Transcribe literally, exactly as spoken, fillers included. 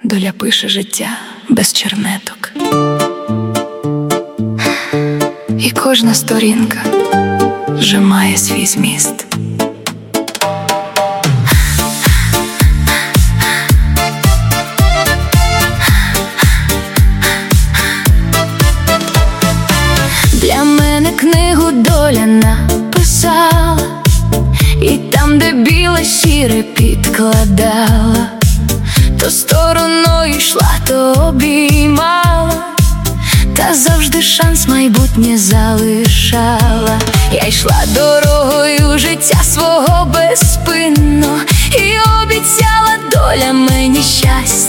Доля пише життя без чернеток, і кожна сторінка вже має свій зміст. Для мене книгу доля написала, і там, де біле сіре підкладала, то стороною йшла, то обіймала, та завжди шанс майбутнє залишала. Я йшла дорогою життя свого безспинно, і обіцяла доля мені щастя.